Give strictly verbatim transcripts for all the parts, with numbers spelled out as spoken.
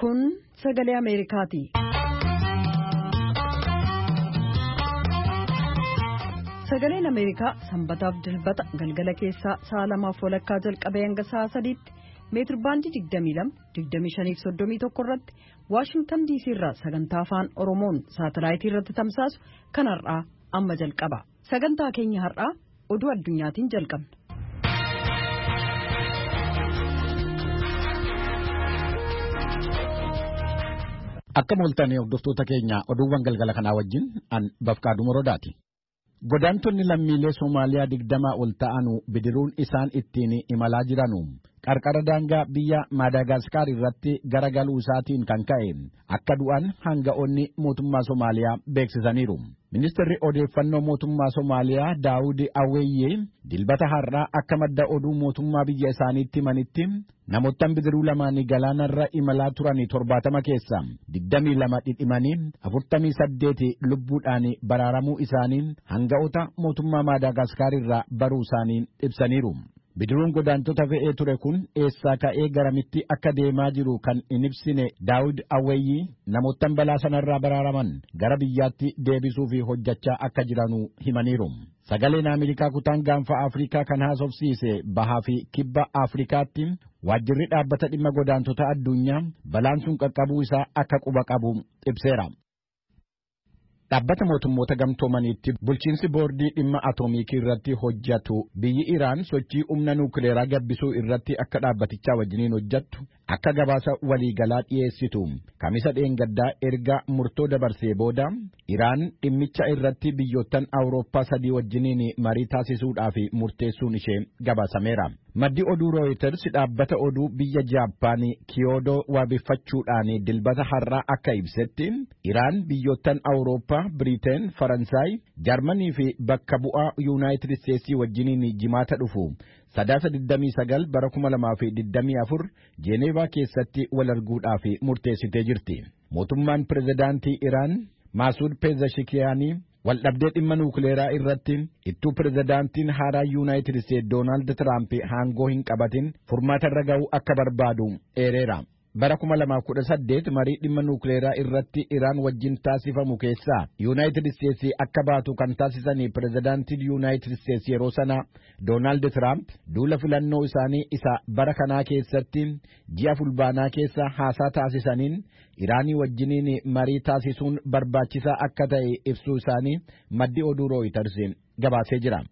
Kun sagalee Ameerikaati. Sagaleen Ameerikaa sanbataaf dilbata galgala keessaa sa'a lamaaf walakkaa jalqabee hanga sa'a sadiitti meetir baandii digdamii lama digdamii shanii fi soddomii tokko irratti Waashingtan D C irraa sagantaa afaan Oromoon saatalaayitii irratti tamsaasu kan har'aa amma jalqaba. Sagantaa keenya har'aa oduu addunyaatiin jalqabna. Akka mooltanii hordoftoota keenya oduuwwan galgala kanaa wajjin an Bafqaaduu Morodaati. Godaantonni lammiilee Soomaaliyaa digdamaa ol ta'anu bidiruun isaan ittiin imalaa jiranu qarqara daangaa biyya Maadaagaskar irratti garagaluu isaatiin kan ka'e akka du'an hanga'oonni mootummaa Soomaaliyaa beeksisaniiru. Ministeerri odeeffannoo mootummaa Soomaaliyaa Daawud Aweeyyee dilbata har'aa akka madda oduu mootummaa biyya isaaniitti himanitti namoottan bidiruu lamaanii galaanarra imalaa turanii torbaatama keessa digdamii lama dhidhimanii afurtamii saddeeti lubbuudhaan baraaramuu isaanii hanga'oota mootummaa Maadaagaskar irraa baruu isaanii ibsaniiru. Bidiruun godaantota fe'ee ture kun eessaa ka'ee garamitti akka deemaa jiru kan hin ibsine Daawud Aweeyyii namoottan balaa sanarraa baraaraman gara biyyaatti deebisuu fi hojjechaa akka jiranu himaniiru. Sagaleen Ameerikaa kutaan gaanfa Afrikaa kan haasofsiise bahaa fi kibba Afrikaatti waajjirri dhaabbata dhimma godaantota addunyaa balaan sun qaqqabuu isaa akka quba qabu ibseera. Dhaabbata mootummoota gamtoomaniitti bulchiinsi boordii dhimma atoomiikii irratti hojjetu biyyi Iraan sochii humna nuukileeraa gabbisuu irratti akka dhaabbatichaa wajjiniin hojjettu akka gabaasa waliigalaa dhiyeessitu kamisa dheengaddaa erga murtoo dabarsee booda Iraan dhimmicha irratti biyyoottan Awurooppaa sadii wajjiniin marii taasisuudhaaf murteessuun ishee gabaasameera. Maddi oduu Reuters dhaabbata oduu biyya Jaappaanii Kiyoodoo waabeffachuudhaan dilbata har'aa akka ibsetti Iraan biyyoottan Awurooppaa, Biriteen, Faransaay, Jarmanii fi bakka bu'aa Yuunaayitid Isteetsii wajjiniin jimaata dhufu sadaasa digdamii sagal bara kuma lamaa fi digdamii afur Jeeneevaa keessatti wal arguudhaaf murteessitee jirti. Mootummaan pirezidaantii Iraan Maasuud Pezeshkiyaanii waldhabdee dhimma nuukileeraa irratti ittuu pirezidaantiin haaraa Yuunaayitid Isteets Doonaald Tiraamp aangoo hin qabatin furmaata irra ga'uu akka barbaadu eereera. Bara kuma lamaaf kudha saddeet marii dhimma nuukileeraa irratti Iraan wajjin taasifamu keessaa Yuunaayitid Isteets akka baatu kan taasisanii pirezidaantiin Yuunaayitid Isteets yeroo sana Doonaald Tiraamp duula filannoo isaanii isa bara kanaa keessatti ji'a fulbaanaa keessa haasaa taasisaniin Iraanii wajjiniin marii taasisuun barbaachisaa akka ta'e ibsuu isaanii maddi oduu Reuters gabaasee jira.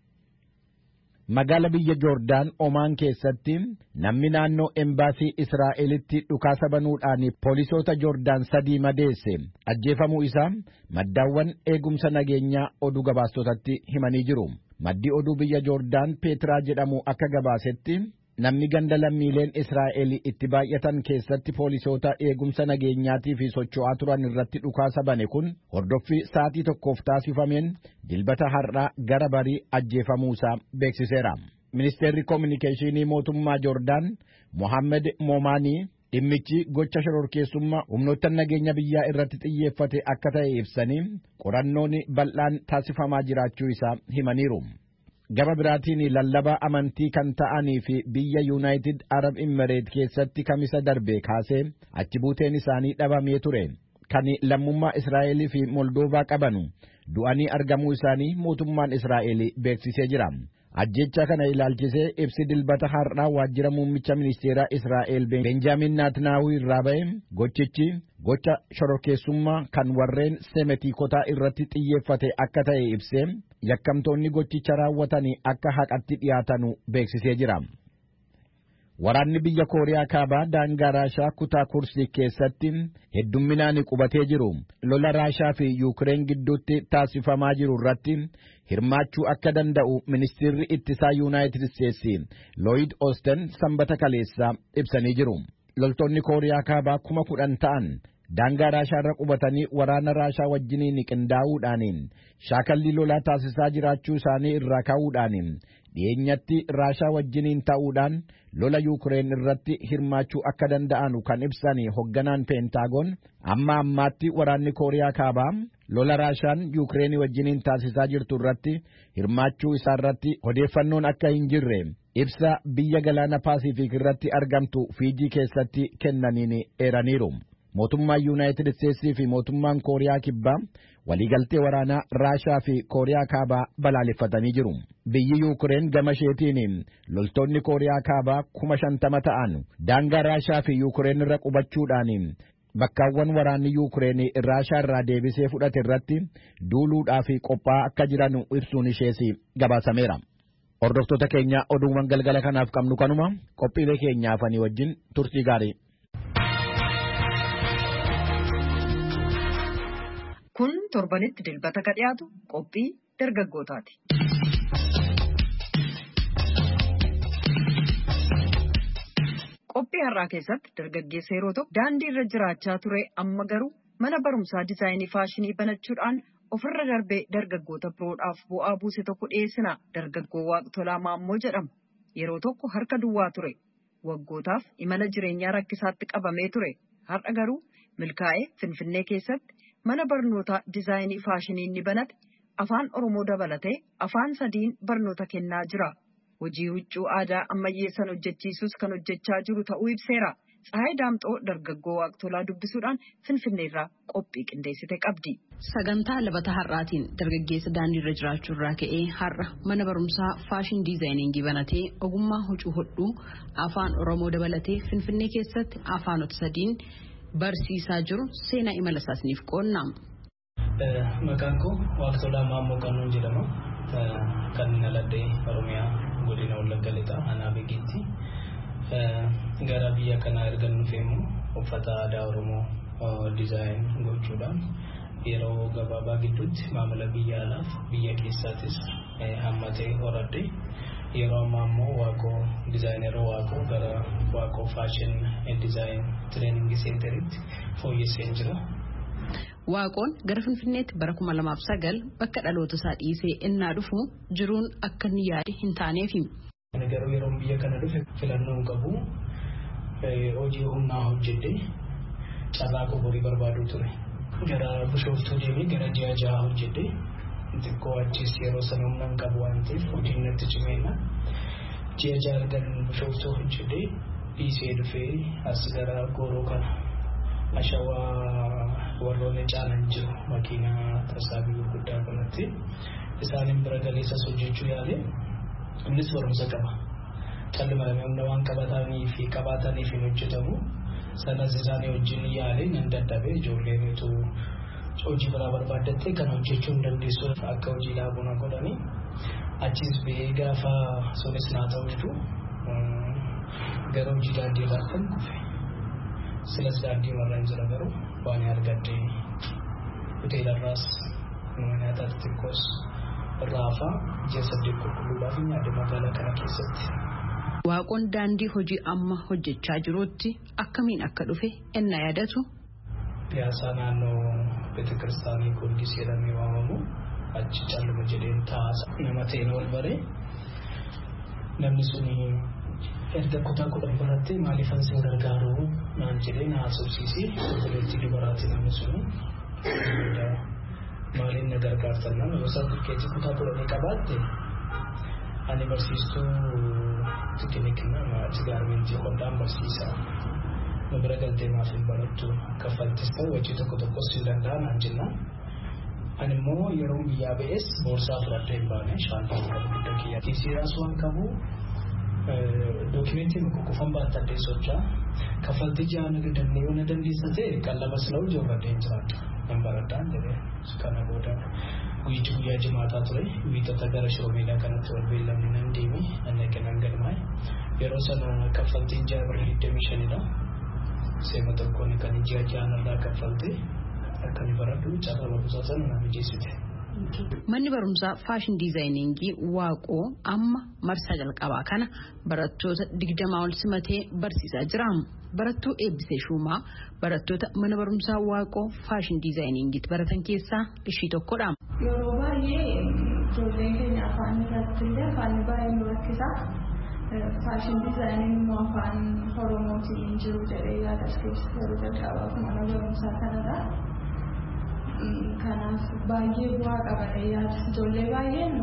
Magaala biyya Joordaan Omaan keessatti namni naannoo embaasii Israa'elitti dhukaasa banuudhaan poolisoota Joordaan sadii madeesse ajjeefamuu isaa maddaawwan eegumsa nageenyaa oduu gabaastotatti himanii jiru. Maddi oduu biyya Joordaan Peetraa jedhamu akka gabaasetti namni ganda lammiileen Israa'el itti baay'atan keessatti poolisoota eegumsa nageenyaatii fi socho'aa turan irratti dhukaasa bane kun hordoffii sa'aatii tokkoof taasifameen dilbata har'aa gara barii ajjeefamuu isaa beeksiseera. Ministeerri Koominikeeshinii mootummaa Joordaan Mohammed Moomaanii dhimmichi gocha shororkeessummaa humnoota nageenya biyyaa irratti xiyyeeffate akka ta'e ibsanii qorannoon bal'aan taasifamaa jiraachuu isaa himaniiru. Gaba biraatiin lallabaa amantii kan ta'anii fi biyya Yuunaayitid Arab Imireet keessatti kamisa darbe kaasee achi buuteen isaanii dhabamee ture kan lammummaa Israa'elii fi Moldoovaa qabanu du'anii argamuu isaanii mootummaan Israa'el beeksisee jira. Ajjecha kana ilaalchisee ibsi dilbata har'aa waajjira muummicha ministeeraa Israa'el Benjaamin Naatnaahuu irraa ba'e gochichi gocha shororkeessummaa kan warreen semetikotaa irratti xiyyeeffate akka ta'e ibsee yakkamtoonni gochicha raawwatanii akka haqatti dhiyaatanu beeksisee jira. Waraanni biyya Kooriyaa Kaabaa daangaa Raashaa kutaa Kursii keessatti heddumminaan qubatee jiru lola Raashaa fi Yuukireen gidduutti taasifamaa jiru irratti hirmaachuu akka danda'u ministeerri ittisaa Yuunaayitid Isteets Lloyd Austin sanbata kaleessaa ibsanii jiru. Loltoonni Kooriyaa Kaabaa kuma kudhan ta'an daangaa Raashaarra qubatanii waraana Raashaa wajjiniin qindaa'uudhaan shaakallii lolaa taasisaa jiraachuu isaanii irraa ka'uudhaan dhiyeenyatti Raashaa wajjiniin ta'uudhaan lola Yuukireen irratti hirmaachuu akka danda'anu kan ibsanii hogganaan Peentaagoon amma ammaatti waraanni Kooriyaa Kaabaa lola Raashaan Yuukireen wajjiniin taasisaa jirtu irratti hirmaachuu isaa irratti odeeffannoon akka hin jirre ibsa biyya galaana Paasifiik irratti argamtu Fiijii keessatti kennaniin eeraniiru. Mootummaan Yuunaayitid Isteetsii fi mootummaan Kooriyaa Kibbaa waliigaltee waraanaa Raashaa fi Kooriyaa Kaabaa balaaleffatanii jiru. Biyyi Yuukireen gama isheetiin loltoonni Kooriyaa Kaabaa kuma shantama ta'an daangaa Raashaa fi Yuukireen irra qubachuudhaan bakkaawwan waraanni Yuukireen Raashaa irraa deebisee fudhate irratti duuluudhaaf qophaa'aa akka jiran ibsuun ishees gabaasameera. Hordoftoota keenya oduuwwan galgala kanaaf qabnu kanuma qophiilee keenyaaf ani wajjin turtii gaarii. Kun torbanitti dilbata ka dhiyaatu qophii dargaggootaati. Qophii har'aa keessatti dargaggeessa yeroo tokko daandii irra jiraachaa ture amma garuu mana barumsaa diizaayinii faashinii banachuudhaan ofirra darbee dargaggoota biroodhaaf bu'aa buuse tokko dhiyeessina. Dargaggoo Waaqtolaa Maammoo jedhama. Yeroo tokko harka duwwaa ture. Waggootaaf imala jireenyaa rakkisaatti qabamee ture. Har'a garuu milkaa'ee Finfinnee keessatti mana barnootaa diizaayinii faashinii ni banate. Afaan Oromoo dabalatee afaan sadiin barnoota kennaa jira. Hojii huccuu aadaa ammayyeessan hojjechiisus kan hojjechaa jiru ta'uu ibseera. Tsahaay Daamxoo dargaggoo Waaqtolaa dubbisuudhaan Finfinneerraa qophii qindeessite qabdi. Sagantaa labata har'aatiin dargaggeessa daandii irra jiraachuu irraa ka'ee har'a mana barumsaa faashin diizaayiningii banatee ogummaa huccuu hodhuu afaan Oromoo dabalatee Finfinnee keessatti afaanota sadiin barsiisaa jiru seenaa imala isaasniif qoonnaa. Maqaan koo Waaqtolaa Maammoo Qanuun jedhama. Kan dhaladhee Oromiyaa godina Wallagga Lixaa aanaa Beekiitti. Gara biyya kanaa erga dhufeemu uffata aadaa Oromoo diizaayin gochuudhaan yeroo gabaabaa gidduutti maamila biyya alaaf biyya keessaatis hammatee horadhe. Yeroo ammaa immoo waaqoo diizaayineroo waaqoo gara waaqoo faashin diizaayin tireeningii seentaritti fooyyessee jira. Waaqoon gara Finfinneetti bara kuma lamaaf sagal bakka dhaloota isaa dhiisee innaa dhufu jiruun akka inni yaade hin taaneefi. Garuu yeroo biyya kana dhufe filannoo qabu hojii humnaa hojjedhee carraa qoborii barbaaduu ture. Gara Bishooftuu deemee gara ji'a jaha hojjedhee xiqqoo achis yeroo sana humnaan qabu waan ta'eef hojiin natti cimeena. Ji'a jaha ergan Bishooftuu hojjedhee dhiisee dhufee as gara Gooroo kana ashawaa warroonni caalan jiru makiinaa tasaabii gurguddaa kanatti isaaniin bira galeessas hojjechuu yaale. Innis barumsa qaba. Calli maramee humna waan qabatanii fi qabaataniif hin hojjetamu. Sanas isaanii wajjin yaale nan dadhabee ijoolleen utuu hojii biraa barbaaddattee kan hojjechuu hin dandeessu akka hojii laabuna godhanii achis ba'ee gaafa sunis naa ta'u gara hojii daandii irraa kan kufe. Silas daandii marraan jira garuu waan argadhee hoteelarraas nyaata xixiqqoos Raafaa ji'a saddeet qulqulluudhaaf nyaata magaalaa kana keessatti. Waaqoon daandii hojii amma hojjechaa jiruutti akkamiin akka dhufe enna yaadatu. Piyaasaa naannoo Beetekiristaanii Goorgis jedhamee waamamu achi calluma jedheen taasa nama ta'een wal baree namni suni erga kutaa kudhan barattee maaliifan sin gargaaru naan jedhee na haasofsiisee obboleettii dubaraati namni suni. Maaliin na gargaartan nama yoo sartifikkeetii kutaa kudhanii qabaatte ani barsiistuu teekniikii maati gaarmentii hodhaan barsiisaa. Nu bira galtee maaf hin barattu kaffaltis ta'u hojii tokko tokkos hin danda'an naan jennaan. Ani immoo yeroo biyyaa ba'es boorsaa fudhadhee hin baane shaantii kan guddaa kiyyaa. Tiisiiraas waan qabu dookimentii nu kukkufan baattadhee socho'aa. Kaffaltii ji'a na dandeenye yoo na dandeessa ta'e qallabas la'u ijoolladhee hin jiraatu. Nan baradhaan jedhee kana booda guyyichi guyyaa jimaataa ture wiixata gara shiroomeedhaa kanatti wal beellamne nan deeme anna kennan galmaa'e yeroo sana kaffaltiin ji'a birrii digdamii shanidha. Seema tokkoon kan ji'a ja'anarraa kaffaltee akka ni baradhu carraa barumsaa sana na mijeessite. Manni barumsaa faashin diizaayiningii Waaqoo amma marsaa jalqabaa kana barattoota digdamaa ol simatee barsiisaa jira. Barattuu Eebbisee Shumaa barattoota mana barumsaa Waaqoo faashin diizaayiningiitti baratan keessaa ishii tokkodha. Yeroo baay'ee ijoolleen keenya afaan irratti illee afaan baay'ee nu rakkisa. Faashin diizaayining immoo afaan Oromootiin jiru jedhee yaada keessa yeroo jalqabaaf mana barumsaa kanadha. Kanaaf baay'ee bu'aa qabatee yaada. Ijoollee baay'een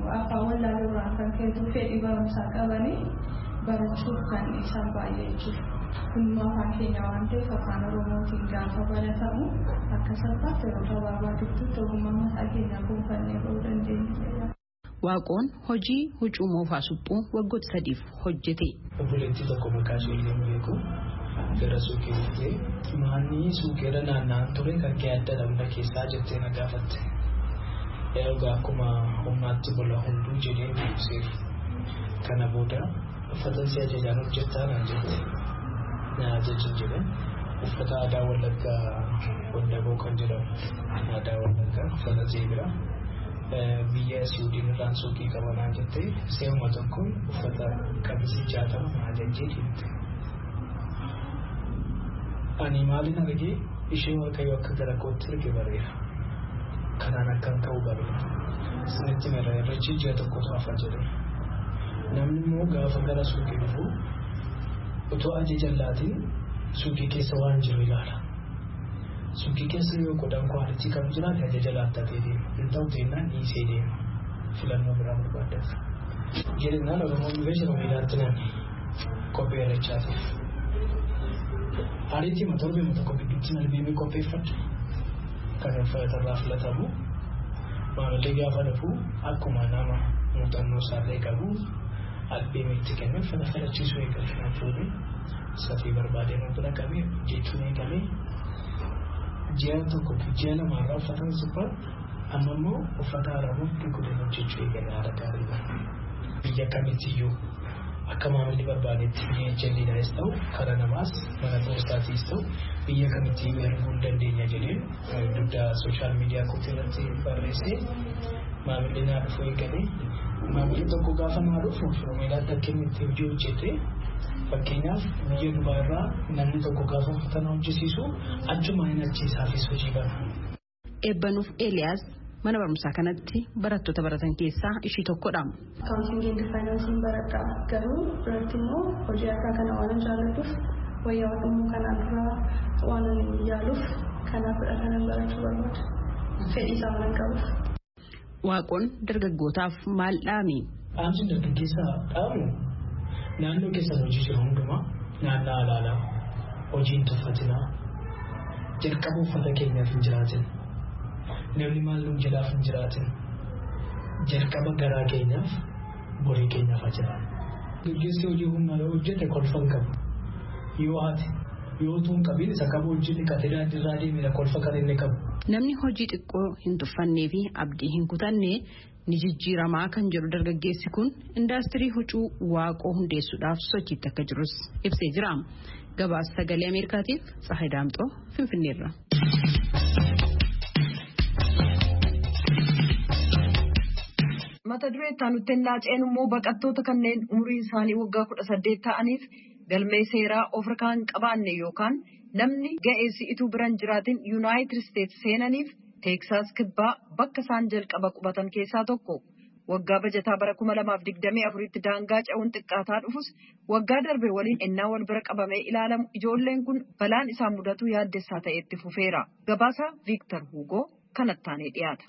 afaan wallaaluurraan kan ka'etu fedhii barumsaa qabanii barachuuf kan isaan baay'ee jiru. Kunimmoo afaan keenya waan ta'eef afaan Oromootiin gaafa baratamu akka salphaatti yeroo gabaabaa ogummaa mataa keenya gonfannee bahuu dandeenya. Waaqoon hojii huccuu moofaa suphuu waggoota sadiif hojjete. Obboleettii tokko maqaa ishee hin beeku gara suuqii dhuftee maanni suuqeera naanna'an ture kan kee adda dhabna keessaa jettee na gaafatte. Egaa akkuma humnaatti bola hunduu jedhee ibseef kana booda uffata si ajajaan hojjettaa naan jette. Na ajajin jedhe uffata aadaa Wallaggaa Wandaboo kan jedhamu aadaa Wallaggaa uffata zeebiraa biyya Siwiidin irraan suuqii qabanaa jettee seeruma tokkoon uffata qamisii jaatama na ajajjee deemte. Ani maalin argee ishee waaqayyo akka gara kootti erge bareera. Kanaan akkan ta'u bareera. Isinitti mara irrachi ji'a tokkotu hafa jedhe. Namni immoo gaafa gara suuqii dhufu otoo ajaja laatiin suuqii keessa waan jiru ilaala. Suuqii keessa yoo qodaan kwaalitii qabu jiraate ajaja laattatee deema. Hin ta'u teennaan dhiisee deema. Filannoo biraa barbaaddata. Jedhinaan Oromoon beeksisa miilaatti namni kophee irrachaatiif. Ariitii torbee tokko gidduutti albeemii qopheeffadhe. Kan uffatarraa filatamu maamilli gaafa dhufu akkuma nama muuxannoo isaallee qabu albeemiitti kennee uffata filachiisuu eegale kan fuudhee safii barbaadee nuti dhaqamee jechuun eegalee ji'a tokko ji'a lamaarraa uffata suphaa amma immoo uffata haaramuuf dugudeen hojjechuu eegale haala gaariidha. Biyya kamittiyyuu akka maamilli barbaadetti biyya jalliidhaas ta'u karaa namaas mana poostaatiis ta'u biyya kamittiyyuu erguu dandeenya jedheen dugda sooshaal miidiyaa kootii irratti barreessee maamilli naa dhufu eegale. Maamilli tokko gaafa naa dhufu meelaatti akka inni itti hojii hojjete fakkeenyaaf biyya Dubaa irraa namni tokko gaafa uffata hojjisiisu achuma hin achiisaafis hojii bana. Eebbanuuf Eeliyaas mana barumsaa kanatti barattoota baratan keessaa ishii tokkodha. Akaawuntiingii fi faayinaansiin baradha garuu biratti immoo hojii akka kana waan jaalatuuf wayyaa immoo kanaan dura waan yaaluuf kanaaf kanan barachuu barbaada. Fedhii isaa waan qabuuf. Waaqoon dargaggootaaf maal dhaami? Dhaamsi dargaggeessaa dhaamu naannoo keessan hojii jiru hundumaa naannoo alaalaa hojiin tuffatinaa jalqaba uffata keenyaaf hin jiraatin. Namni maal nuun jedhaaf hin jiraatin jalqaba garaa keenyaaf borii keenyaaf haa jiraatu. Dargaggeessi hojii humnaa yoo hojjete kolfa hin qabu. Yoo haati yoo tuun qabiin isa qabu hojii kateedaa dirraa deemee kolfa kan inni qabu. Namni hojii xiqqoo hin tuffannee fi abdii hin kutanne ni jijjiiramaa kan jedhu dargaggeessi kun indaastirii huccuu Waaqoo hundeessuudhaaf sochiitti akka jirus ibsee jira. Gabaasa sagalee Ameerikaatiif Tsahayi Daamxoo Finfinneerra. Mata duree itti laaceen immoo baqattoota kanneen umriin isaanii waggaa kudha saddeet ta'aniif galmee seeraa of harkaa hin qabaanne yookaan namni ga'eessi ituu biran jiraatin Yuunaayitid Isteetsi seenaniif Teeksaas kibbaa bakka isaan jalqaba qubatan keessaa tokko. Waggaa bajataa bara kuma lamaaf digdamii afuritti daangaa ce'uun xiqqaataa dhufus waggaa darbe waliin ennaa wal bira qabamee ilaalamu ijoolleen kun balaan isaan mudatu yaaddessaa ta'etti fufeera. Gabaasa Viiktar Huugoo kanattaanee dhiyaata.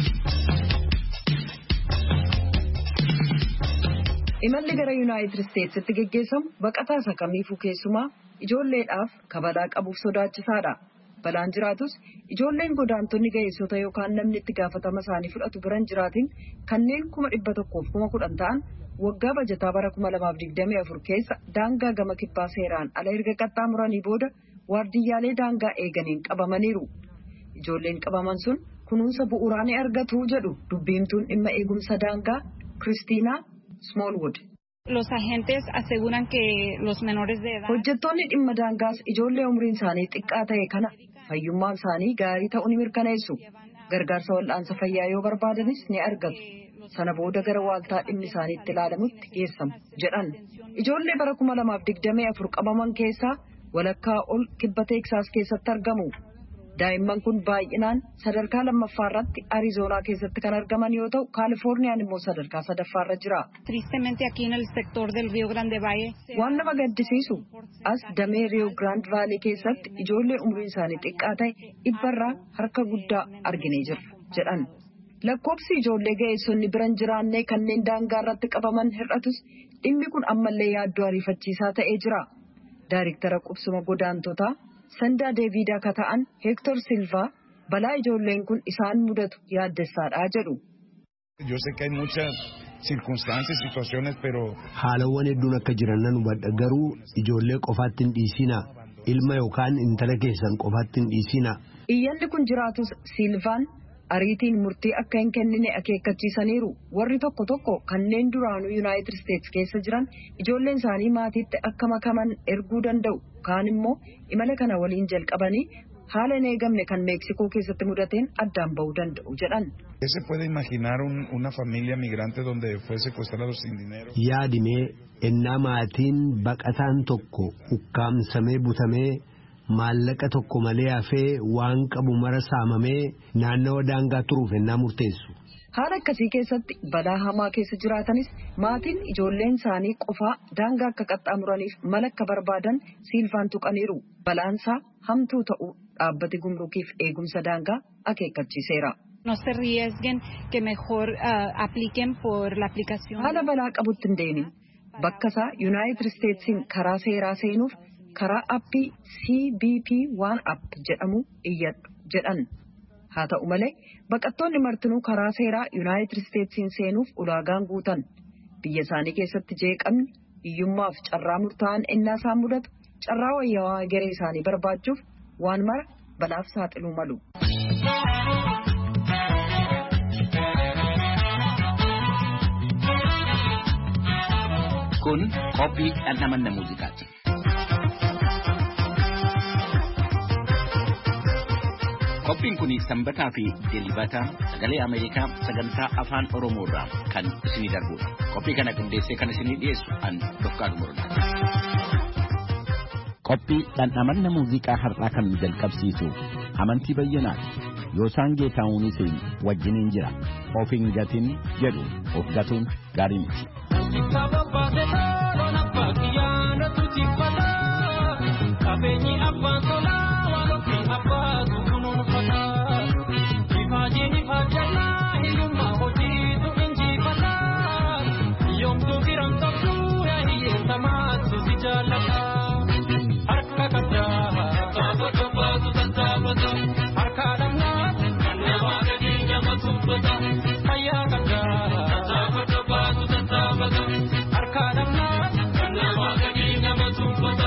Imalli gara Yuunaayitid Isteetsitti geggeessamu baqataa isa kamiifuu keessumaa ijoolleedhaaf kabalaa qabuuf sodaachisaadha. Balaan jiraatus ijoolleen godaantonni ga'eessota yookaan namni itti gaafatama isaanii fudhatu biran jiraatin kanneen kuma dhibba tokkoof kuma kudhan ta'an waggaa bajataa bara kuma lamaaf digdamii afur keessa daangaa gama kibbaa seeraan ala erga qaxxaamuranii booda waardiyyaalee daangaa eeganiin qabamaniiru. Ijoolleen qabaman sun kunuunsa bu'uuraa ni argatu jedhu dubbiimtuun dhimma eegumsa daangaa Kiristiinaa Smallwood. Los agentes aseguran que los menores de edad. Hojjettoonni dhimma daangaas ijoollee umriin isaanii xiqqaa ta'e kana fayyummaan isaanii gaarii ta'uu ni mirkaneessu. Gargaarsa wal'aansa fayyaa yoo barbaadanis ni argatu. Sana booda gara waaltaa dhimmi isaanii itti ilaalamutti geessamu jedhan. Ijoollee bara kuma lamaaf digdamii afur qabaman keessaa walakkaa ol kibba Teeksaas keessatti argamu. Daa'imman kun baay'inaan sadarkaa lammaffaa irratti Arizoonaa keessatti kan argaman yoo ta'u Kaalifoorniyaan immoo sadarkaa sadaffaarra jira. Waan nama gaddisiisu as damee Rio Grande Valley keessatti ijoollee umriin isaanii xiqqaa ta'e dhibbarraa harka guddaa arginee jirra jedhan. lakkoofsi ijoollee ga'eessonni biran jiraannee kanneen daangaa irratti qabaman hir'atus dhimmi kun ammallee yaaddoo ariifachiisaa ta'ee jira. Daayreektara qubsuma godaantotaa Sandaa Deevidaa akka ta'an Heektor Silvaa balaa ijoolleen kun isaan mudatu yaaddessaadha jedhu. Haalawwan hedduun akka jiran nan hubadha garuu ijoollee qofaatti hin dhiisinaa ilma yookaan intala keessan qofaatti hin dhiisinaa. Iyyanni kun jiraatus Silvaan ariitiin murtii akka hin kennine akeekkachiisaniiru. Warri tokko tokko kanneen duraanuu Yuunaayitid Isteets keessa jiran ijoolleen isaanii maatiitti akka makaman erguu danda'u. Kaan immoo imala kana waliin jalqabanii haala hin eegamne kan Meeksikoo keessatti mudateen addaan ba'uu danda'u jedhan. Yaadimee ennaa maatiin baqataan tokko ukkaamsamee butamee maallaqa tokko malee hafee waan qabu mara saamamee naannawa daangaa turuuf ennaa murteessu. Haala akkasii keessatti balaa hamaa keessa jiraatanis maatiin ijoolleen isaanii qofaa daangaa akka qaxxaamuraniif mala akka barbaadan Silvaan tuqaniiru. Balaansaa hamtuu ta'uu dhaabbati gumrukiif eegumsa daangaa akeekkachiiseera. No se riesguen que mejor uh, apliquen por la aplicación. Haala balaa qabutti hin deemin. Bakka isaa Yuunaayitid Isteetsiin karaa seeraa seenuuf karaa appii C B P One App jedhamu iyyadhu jedhan. Haa ta'u malee baqattoonni martinuu karaa seeraa Yuunaayitid Isteetsiin seenuuf ulaagaan guutan. Biyya isaanii keessatti jeeqamni hiyyummaaf carraa murtaa'an ennaa isaan mudatu carraa wayyaawaa garee isaanii barbaachuuf waan mara balaaf saaxiluu malu. Kun qophii dhandhamanna muuziqaati. Qophiin kun sanbataa fi dilbata sagalee Ameerikaa sagantaa afaan Oromoo irraa kan isinii darbudha. Qophii kana qindeessee kan isinii dhiyeessu an Dofqaadu Morodaati. Qophii dhandhamanna muuziqaa har'aa kan jalqabsiisu amantii bayyanaati. Yoosaan Geetaawunis wajjiniin jira. Of hin gatin jedhu of gatuun gaarii miti. Kabeenyi abbaan tolaa waan ofiin abbaatu kunuunfataa. Ifaajeen ifaajannaa hiyyummaa hojiitu injifataa. Yoomtuu firan qabduu yaa hiyyeessamaatu si jaalataa. Harka qabdaa gaafa qabbaatu tattaafata. Harka dhamnaa kan namaa gadi nama tuffata. Fayyaa qabdaa gaafa qabbaatu tattaafata. Harka dhamnaa kan namaa gadi nama tuffata.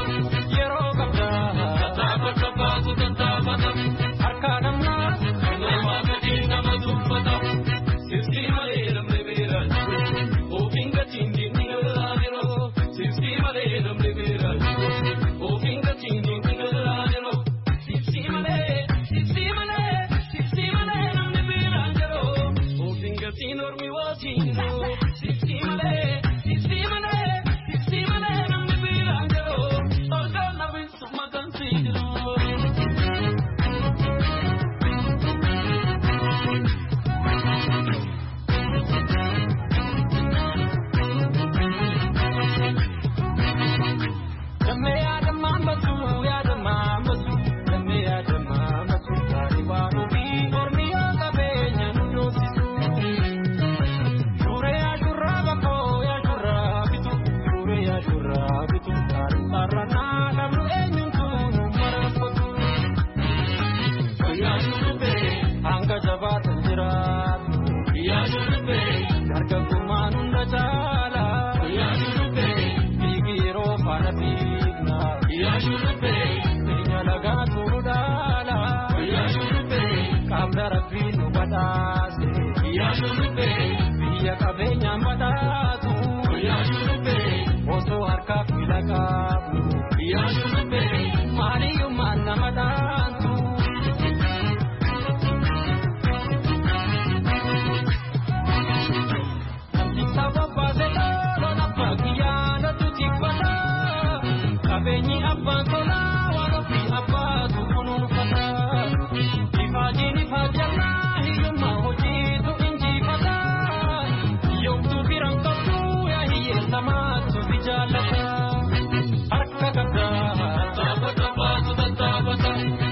Harka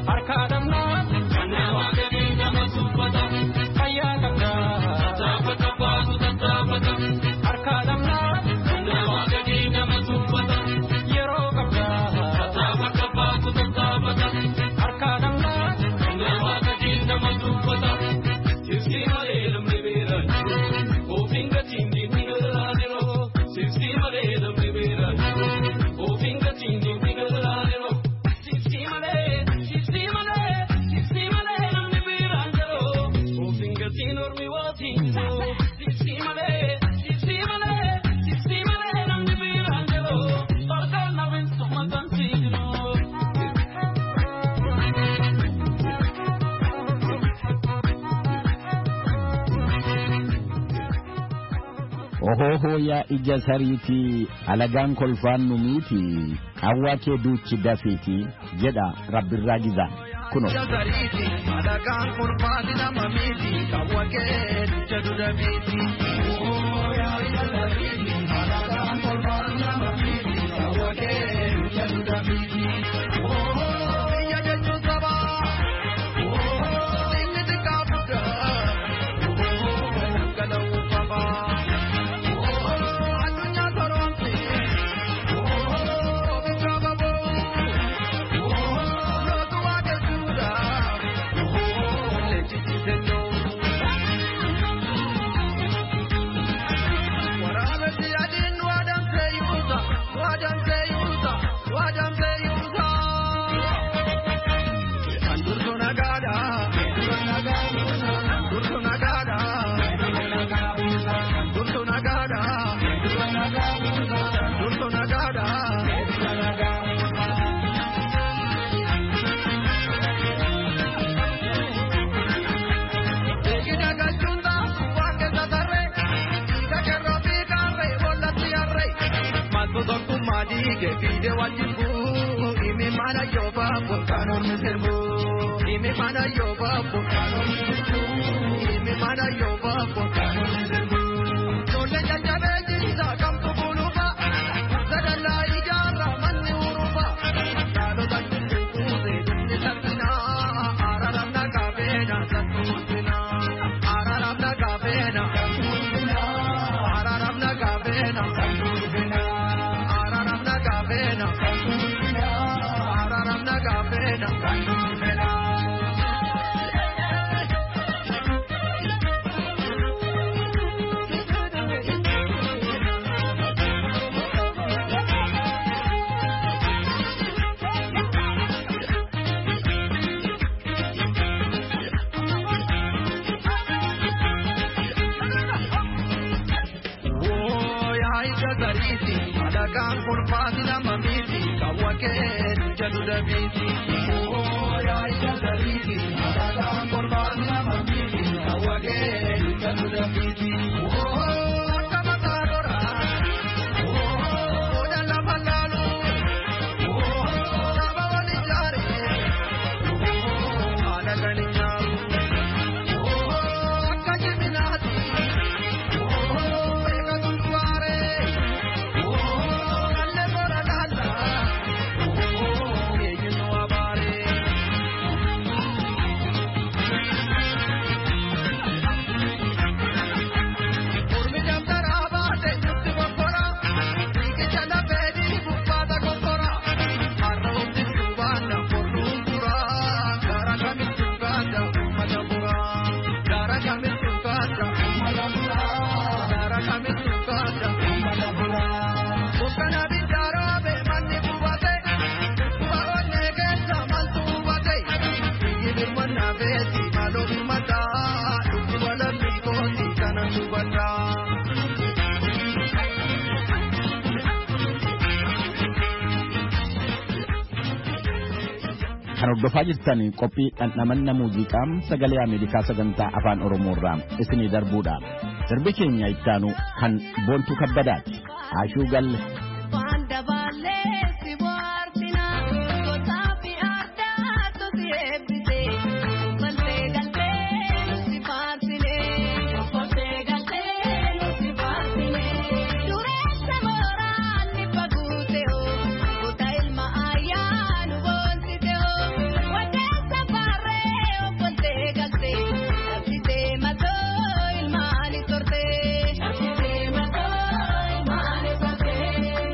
Ohoo yaa ija sariitii alagaan kolfaan nu miti qawwaa kee duuchi dafiiti jedha rabbirraa gizaa kuno. Alagaan kolfaan nama miti qawwaa kee duuchi dafiiti. Ohoo yaa ija sariitii alagaan kolfaan nama miti qawwaa kee duuchi dafiiti. Ke pide wajibu imi mana yoba pokano miserbu imi mana yoba pokano miserbu imi mana yoba pokano miserbu chole janja beji sa kam to buluba sadalla ijara manni uruba dalo danju kuze dunni sakna araramna ka bena satuna araramna ka bena satuna araramna ka bena satuna Alagaan kolfaan nama miti qawwaa kee duuchi dafiiti. Oh yaa ija sariitii alagaan kolfaan nama miti qawwaa kee duuchi dafiiti. Oh akka mataa goraa. Oh oda lafa laalu. Oh saba wali jaaree. Oh haala gani nyaaru. Oh akka jiminaati. Oh eega tulwaaree. Kan hordofaa jirtan qophii dhandhamanna muuziqaa sagalee Ameerikaa sagantaa afaan Oromoo irraa isinii darbuudha. Darbi keenya ittaanu kan Boontuu Kabbadaati. Ashuu galle. Mani torte, mani torte.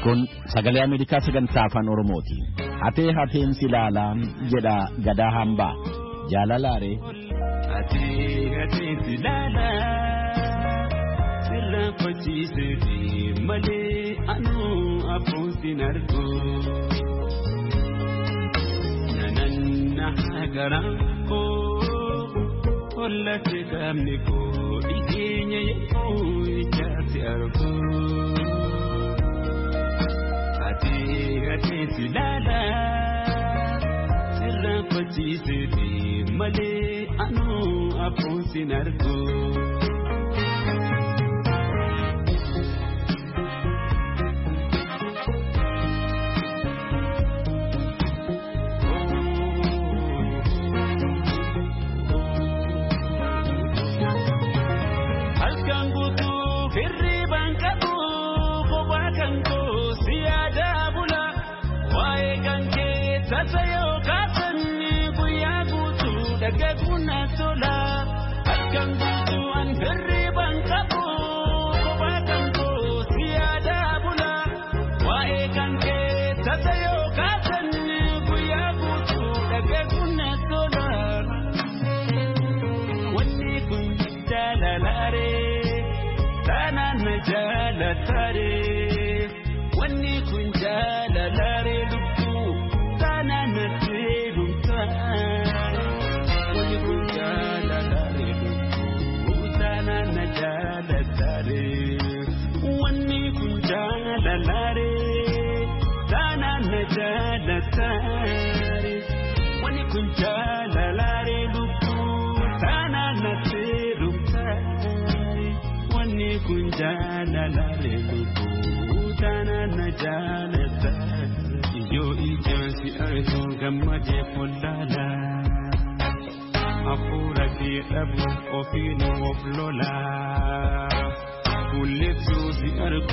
Kun sagalee Ameerikaa sagantaa afaan Oromooti. Hatee hateen silaalaan jedha gadaa hambaa jaalalaare. Hatee hateen silaalaa sirra fachiisee malee anuu abboon sin argu. Nananna garaan koo hollate qaamni koo dhiyeenya yeekoo ijaatti argu. Hatee hatee silaalaa sirra fachiisee malee anuu abboon sin argu. Sayo katani kuya gutu daga kuna sola akan gutu an berriban kapo kobakan ko siada bula wae kanke sayo katani kuya gutu daga kuna sola wani kun dalalare sana najala tare wani kun dalalare Wani kunjala lare lupu sana nasiru tare. Wani kunjala lare lupu sana najala tare. Yo ijansi arso gammaje polala. Afura ki dabu ofinu oflola. Kuletu si arko